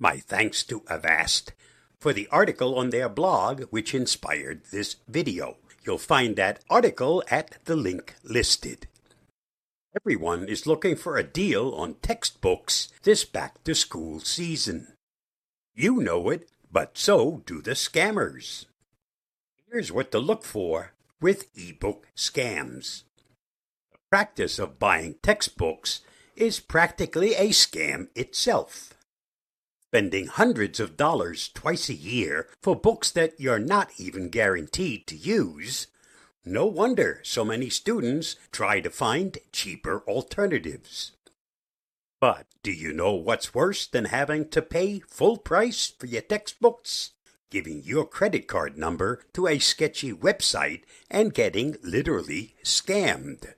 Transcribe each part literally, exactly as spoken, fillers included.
My thanks to Avast for the article on their blog which inspired this video. You'll find that article at the link listed. Everyone is looking for a deal on textbooks this back-to-school season. You know it, but so do the scammers. Here's what to look for with ebook scams. The practice of buying textbooks is practically a scam itself. Spending hundreds of dollars twice a year for books that you're not even guaranteed to use, no wonder so many students try to find cheaper alternatives. But do you know what's worse than having to pay full price for your textbooks? Giving your credit card number to a sketchy website and getting literally scammed.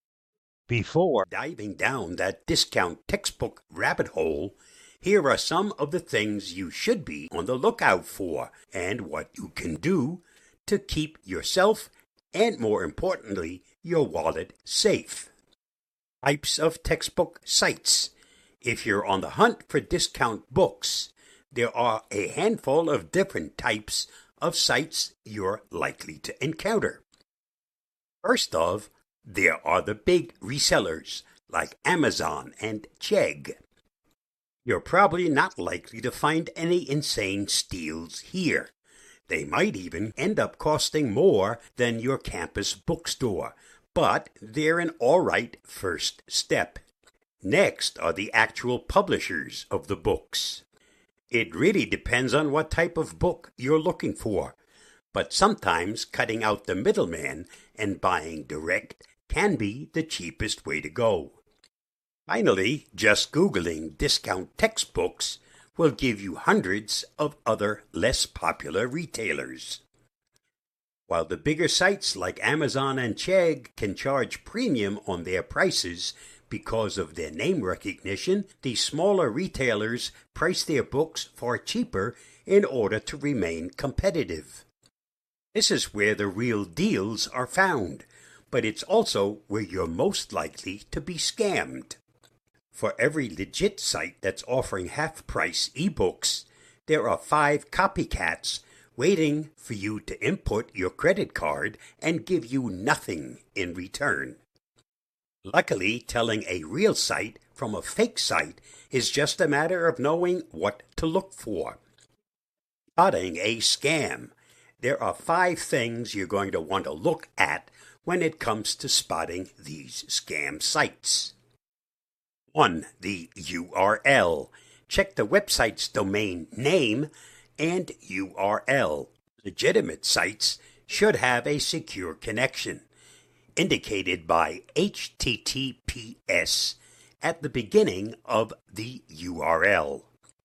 Before diving down that discount textbook rabbit hole, here are some of the things you should be on the lookout for and what you can do to keep yourself and, more importantly, your wallet safe. Types of textbook sites. If you're on the hunt for discount books, there are a handful of different types of sites you're likely to encounter. First of, there are the big resellers like Amazon and Chegg. You're probably not likely to find any insane steals here. They might even end up costing more than your campus bookstore, but they're an all-right first step. Next are the actual publishers of the books. It really depends on what type of book you're looking for, but sometimes cutting out the middleman and buying direct can be the cheapest way to go. Finally, just Googling discount textbooks will give you hundreds of other less popular retailers. While the bigger sites like Amazon and Chegg can charge premium on their prices because of their name recognition, the smaller retailers price their books far cheaper in order to remain competitive. This is where the real deals are found, but it's also where you're most likely to be scammed. For every legit site that's offering half-price ebooks, there are five copycats waiting for you to input your credit card and give you nothing in return. Luckily, telling a real site from a fake site is just a matter of knowing what to look for. Spotting a scam. There are five things you're going to want to look at when it comes to spotting these scam sites. one. The U R L. Check the website's domain name and U R L. Legitimate sites should have a secure connection, indicated by H T T P S at the beginning of the U R L.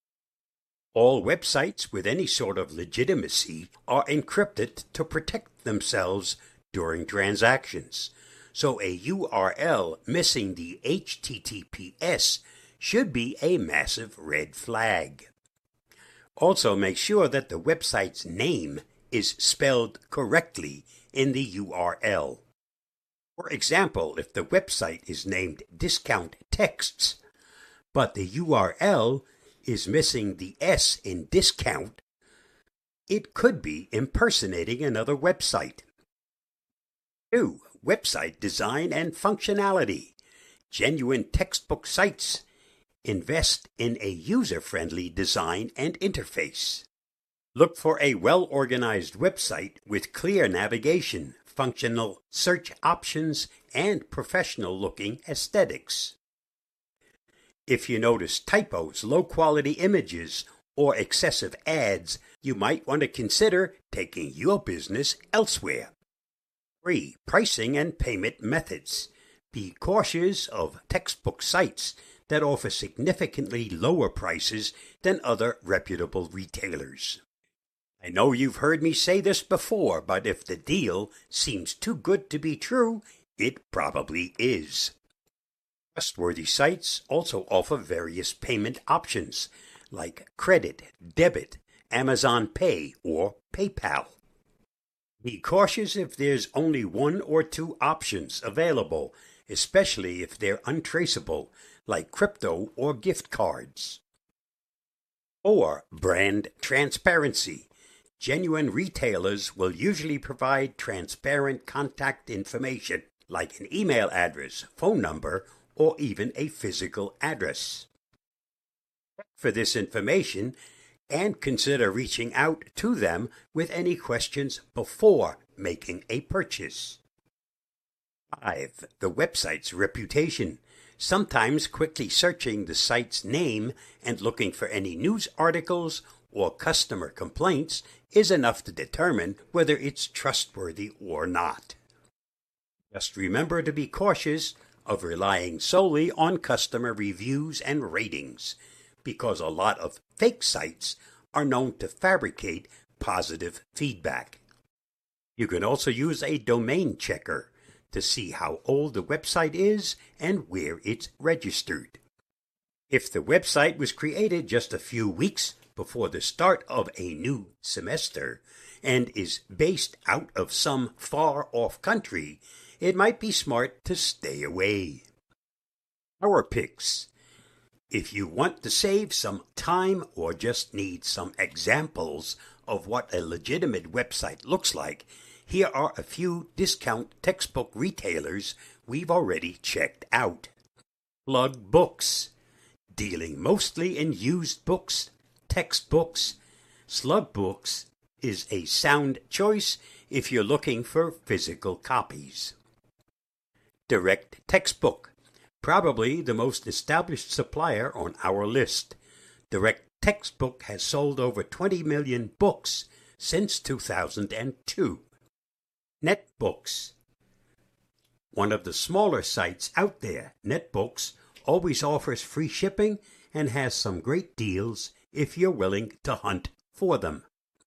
All websites with any sort of legitimacy are encrypted to protect themselves during transactions, so a U R L missing the H T T P S should be a massive red flag. Also, make sure that the website's name is spelled correctly in the U R L. For example, if the website is named Discount Texts, but the U R L is missing the S in discount, it could be impersonating another website. two. Website design and functionality. Genuine textbook sites invest in a user-friendly design and interface. Look for a well-organized website with clear navigation, functional search options, and professional-looking aesthetics. If you notice typos, low-quality images, or excessive ads, you might want to consider taking your business elsewhere. three. Pricing and payment methods. Be cautious of textbook sites that offer significantly lower prices than other reputable retailers. I know you've heard me say this before, but if the deal seems too good to be true, it probably is. Trustworthy sites also offer various payment options like credit, debit, Amazon Pay, or PayPal. Be cautious if there's only one or two options available, especially if they're untraceable, like crypto or gift cards. Or brand transparency. Genuine retailers will usually provide transparent contact information, like an email address, phone number, or even a physical address. For this information, and consider reaching out to them with any questions before making a purchase. five. The website's reputation. Sometimes quickly searching the site's name and looking for any news articles or customer complaints is enough to determine whether it's trustworthy or not. Just remember to be cautious of relying solely on customer reviews and ratings, because a lot of fake sites are known to fabricate positive feedback. You can also use a domain checker to see how old the website is and where it's registered. If the website was created just a few weeks before the start of a new semester and is based out of some far-off country, it might be smart to stay away. Our picks. If you want to save some time or just need some examples of what a legitimate website looks like, here are a few discount textbook retailers we've already checked out. Plug Books, dealing mostly in used books, textbooks. Slug Books is a sound choice if you're looking for physical copies. Direct Textbook, probably the most established supplier on our list. Direct Textbook has sold over twenty million books since two thousand two. NetBooks, one of the smaller sites out there. NetBooks always offers free shipping and has some great deals if you're willing to hunt for them.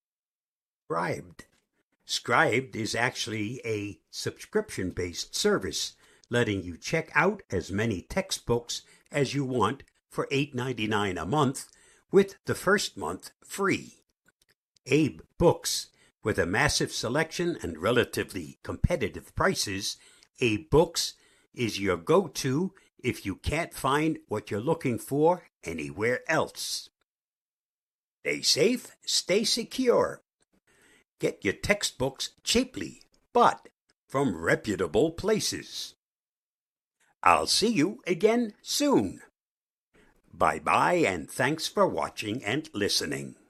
Scribd. Scribd is actually a subscription-based service, letting you check out as many textbooks as you want for eight dollars and ninety-nine cents a month, with the first month free. Abe Books, with a massive selection and relatively competitive prices, Abe Books is your go-to if you can't find what you're looking for anywhere else. Stay safe, stay secure. Get your textbooks cheaply, but from reputable places. I'll see you again soon. Bye-bye, and thanks for watching and listening.